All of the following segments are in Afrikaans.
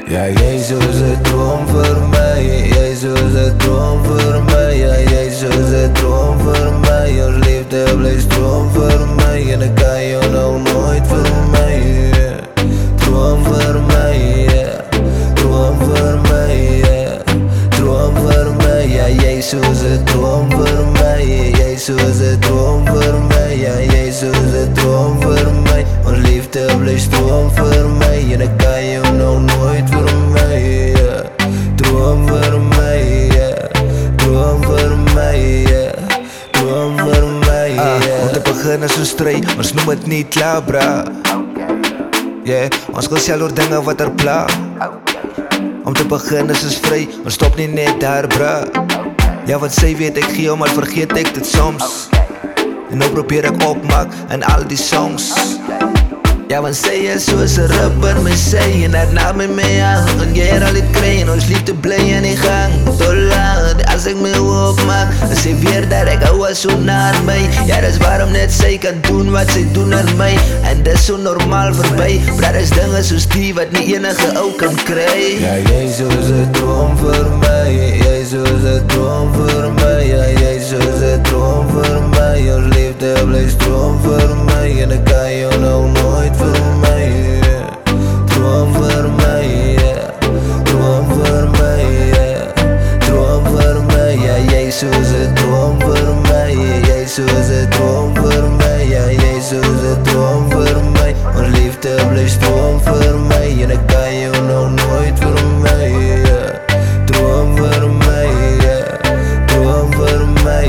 Ja, Jezus het droom vir my. Jezus het droom vir my. Ja, Jezus het droom vir my. Jou liefde bly stroom vir my. En ek kan jou nou nooit vir my. Droom vir my, droom vir my, droom vir my. Ja, Jezus het droom vir my. Jezus het droom vir my. Ja, Jezus het droom vir my. Ons liefde bly stroom vir my. En ek kan jou nou nooit vir my. Droom vir my, droom vir my, droom vir my. Om te begin is ons stry, ons noem het nie klaar, bra. Ons gesel oor dinge wat pla. Om te begin is ons vry, ons stop nie net daar, bra. Ja, wat sy weet ek gee om, maar vergeet ek dit soms. En nou probeer ek opmaak in al die songs. Ja, want sy is soos 'n rib in my sy. En dat na met my aan, en jy al die kry. En ons liefde bly in die gang, tot laat. As ek my opmaak, en sy weer dat ek hou as so na aan my. Ja, dis waarom net sy kan doen wat sy doen aan my. En dis so normaal verby. Bra, dis dinge soos die wat nie enige ou kan kry. Ja, Jezus het droom vir my. Jezus het droom vir my. Ja, Jezus het droom vir my. Jou liefde bly stroom vir my. En ek kan jou nou nooit vir my. Droom vir my, droom vir my, droom vir my. Ja, Jezus het droom vir my. Jezus het droom vir my. Ja, Jezus het droom vir my. Ons liefde bly stroom vir my. En ek kan jou nou nooit vir my. Droom vir my, droom vir my,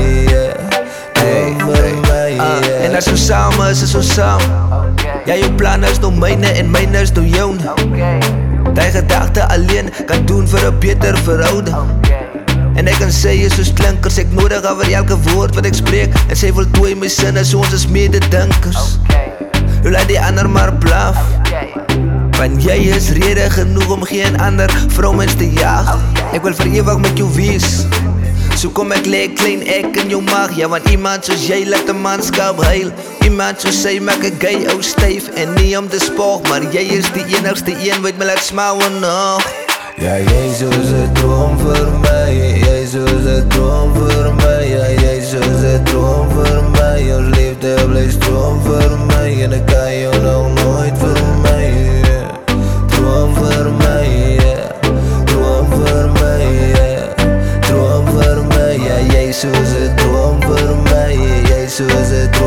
droom vir my. En as ons saam is ons saam. Ja, jou plan is nou myne en myne is nou joune. Die gedagte alleen kan doen vir 'n beter verhouding. En ek kan sê is soos klinkers, ek nodig haar vir elke woord wat ek spreek. En sy wil tooi my sinne, so ons is mededinkers. Jy laat die ander maar blaf, want jy is rede genoeg om geen ander vrouwmens te jaag. Ek wil vir ewig met jou wees, so kom ek lê klein ek in jou maag. Ja, want iemand soos jy laat 'n manskap huil. Iemand soos sy maak 'n gay ou styf. En nie om te spog, maar jy is die enigste een wat my laat smile nog. Ja, Jezus het droom vir my. Jezus het droom vir my. Ja, Jezus het droom vir my. Jou liefde bly stroom vir my. En ek kan jou nou nooit vir my. Droom vir my, droom vir my, droom vir my. Ja, Jezus het droom vir my. Jezus het